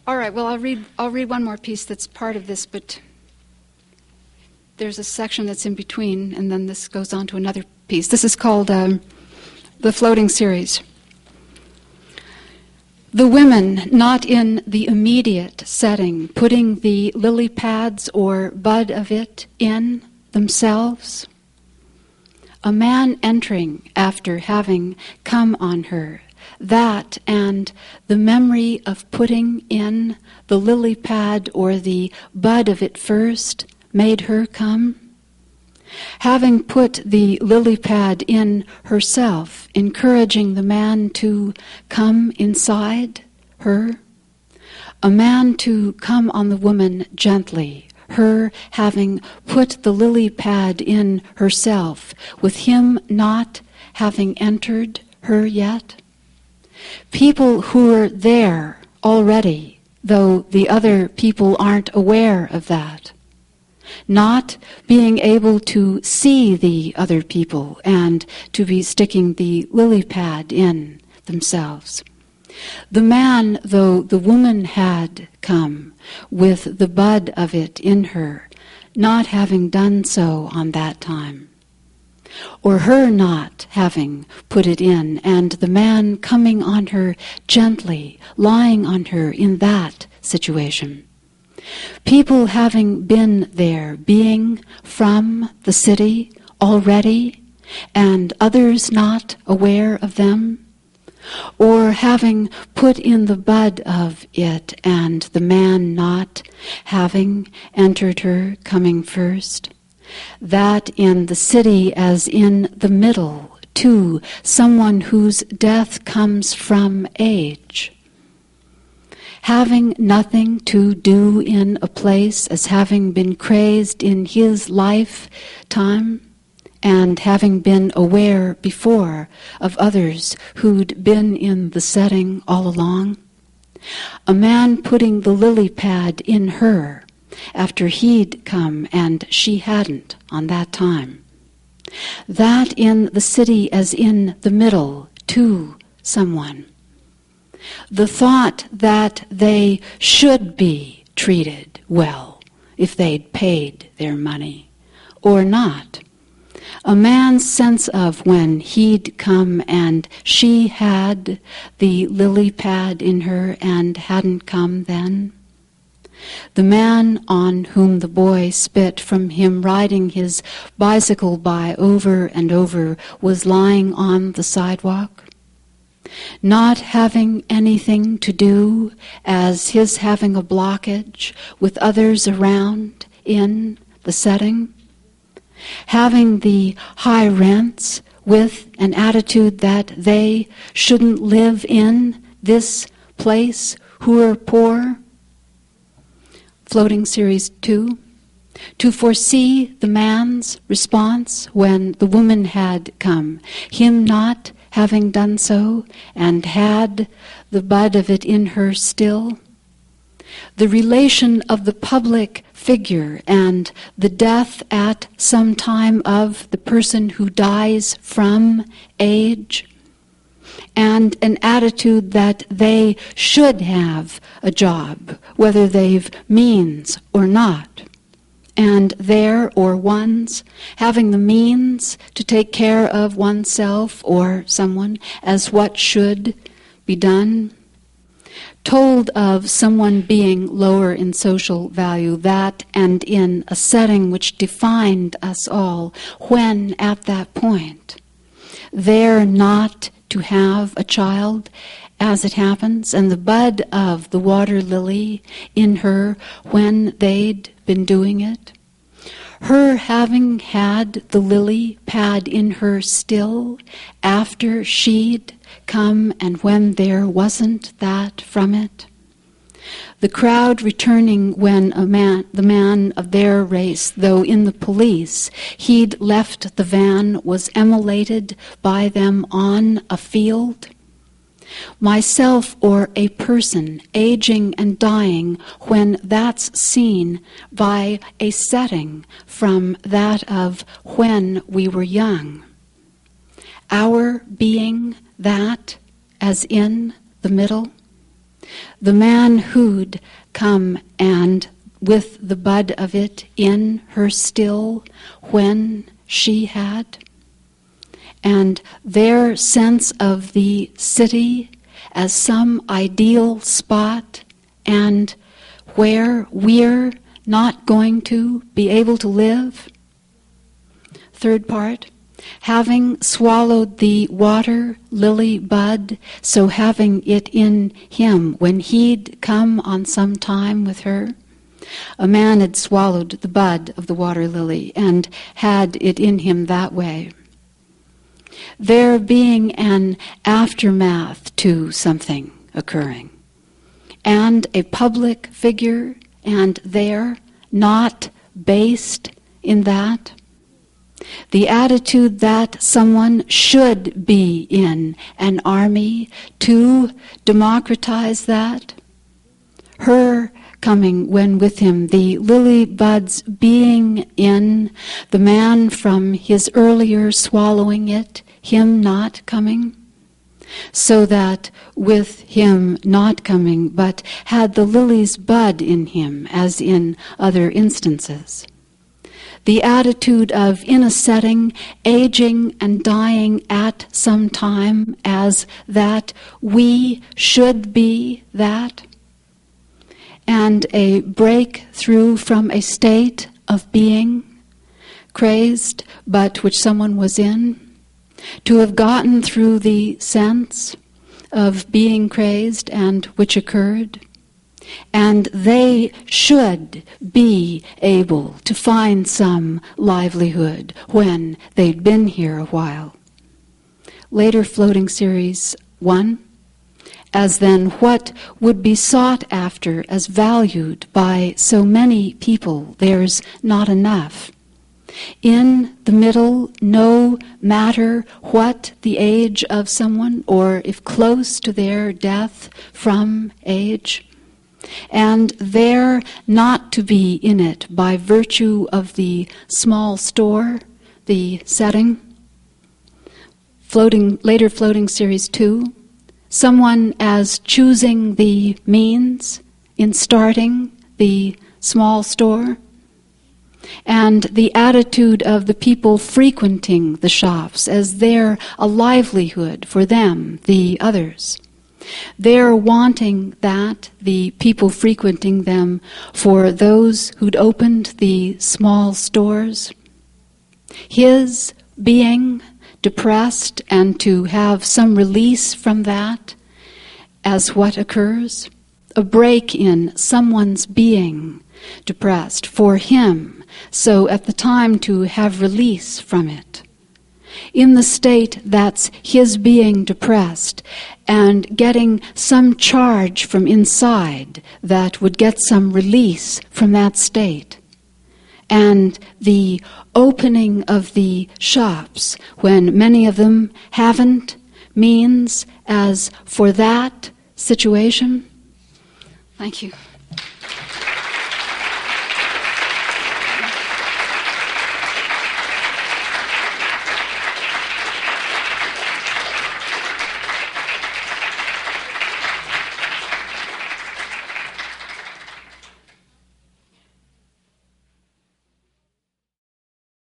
All right, well, I'll read one more piece that's part of this, but there's a section that's in between, and then this goes on to another piece. This is called The Floating Series. The women not in the immediate setting, putting the lily pads or bud of it in themselves. A man entering after having come on her, that and the memory of putting in the lily pad or the bud of it first made her come. Having put the lily pad in herself, encouraging the man to come inside her. A man to come on the woman gently, her having put the lily pad in herself, with him not having entered her yet. People who are there already, though the other people aren't aware of that. Not being able to see the other people and to be sticking the lily pad in themselves. The man, though the woman had come with the bud of it in her, not having done so on that time. Or her not having put it in, and the man coming on her gently, lying on her in that situation. People having been there, being from the city already, and others not aware of them, or having put in the bud of it, and the man not having entered her, coming first, that in the city as in the middle, to someone whose death comes from age, having nothing to do in a place as having been crazed in his lifetime, and having been aware before of others who'd been in the setting all along. A man putting the lily pad in her after he'd come and she hadn't on that time. That in the city as in the middle to someone. The thought that they should be treated well if they'd paid their money, or not. A man's sense of when he'd come and she had the lily pad in her and hadn't come then. The man on whom the boy spit from him riding his bicycle by over and over was lying on the sidewalk. Not having anything to do as his having a blockage with others around in the setting. Having the high rents with an attitude that they shouldn't live in this place who are poor. Floating Series 2. To foresee the man's response when the woman had come, him not having done so, and had the bud of it in her still. The relation of the public figure and the death at some time of the person who dies from age, and an attitude that they should have a job, whether they've means or not. And their or one's having the means to take care of oneself or someone as what should be done. Told of someone being lower in social value, that and in a setting which defined us all when at that point. They're not to have a child as it happens, and the bud of the water lily in her when they'd been doing it. Her having had the lily pad in her still after she'd come and when there wasn't that from it. The crowd returning when the man of their race, though in the police, he'd left the van, was emulated by them on a field. Myself or a person aging and dying when that's seen by a setting from that of when we were young. Our being that as in the middle. the man who'd come and with the bud of it in her still when she had, and their sense of the city as some ideal spot and where we're not going to be able to live. Third part, having swallowed the water lily bud, so having it in him when he'd come on some time with her. A man had swallowed the bud of the water lily and had it in him that way. There being an aftermath to something occurring, and a public figure, and there, not based in that. The attitude that someone should be in an army to democratize that. Her coming when with him, the lily buds being in, the man from his earlier swallowing it, him not coming. So that with him not coming, but had the lily's bud in him, as in other instances. The attitude of, in a setting, aging and dying at some time, as that we should be that, and a breakthrough from a state of being, crazed, but which someone was in, to have gotten through the sense of being crazed and which occurred, and they should be able to find some livelihood when they'd been here a while. Later floating series 1, as then what would be sought after as valued by so many people, there's not enough. In the middle, no matter what the age of someone, or if close to their death from age, and there not to be in it by virtue of the small store, the setting. Later floating series 2, someone as choosing the means in starting the small store, and the attitude of the people frequenting the shops as they're a livelihood for them, the others. They're wanting that, the people frequenting them, for those who'd opened the small stores. His being depressed and to have some release from that as what occurs. A break in someone's being depressed for him, so at the time to have release from it. In the state that's his being depressed and getting some charge from inside that would get some release from that state. And the opening of the shops, when many of them haven't, means as for that situation. Thank you.